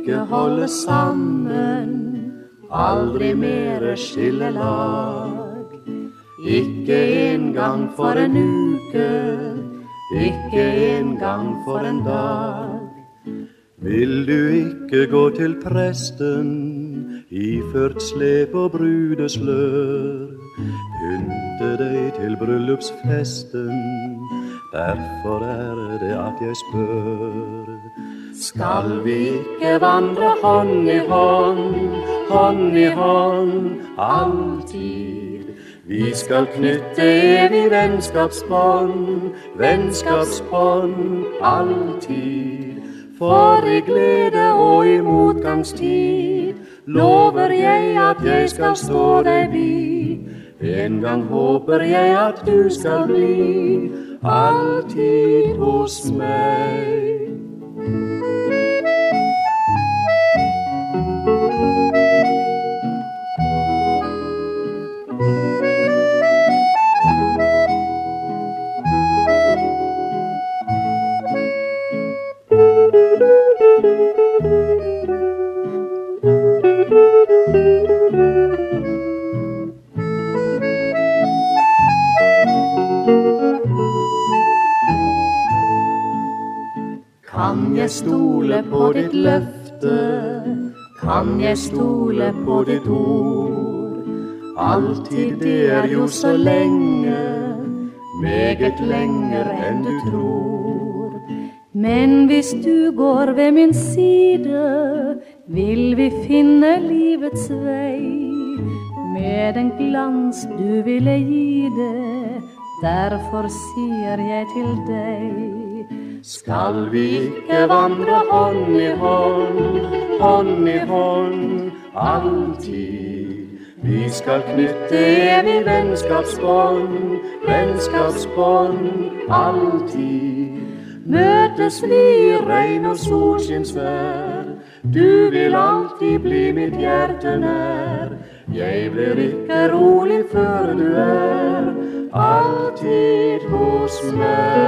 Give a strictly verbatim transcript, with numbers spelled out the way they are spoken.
ikke holde sammen, aldri mere skille lag. Ikke en gang for en uke, ikke en gang for en dag. Vil du ikke gå til presten, iført slep og brudeslør, pynte deg til bryllupsfesten, derfor er det at jeg spør. Skal vi ikke vandre hånd i hånd, hånd i hånd, alltid? Vi skal knytte evig vennskapsbånd, vennskapsbånd, alltid. For i glede og i motgangstid lover jeg at jeg skal stå deg bi. En gang håper jeg at du skal bli alltid hos meg. Kan jeg stole på ditt løfte? Kan jeg stole på ditt ord? Alltid det er jo så lenge, meget lenger enn du tror. Men hvis du går ved min side, vil vi finne livets vei. Med den glans du ville gi det, derfor sier jeg til deg. Skal vi ikke vandre hånd i hånd, hånd i hånd, alltid? Vi skal knytte evig vennskapsbånd, vennskapsbånd, alltid. Møtes vi i regn og solskinnsvær, du vil alltid bli mitt hjerte nær. Jeg blir ikke rolig før du er alltid hos meg.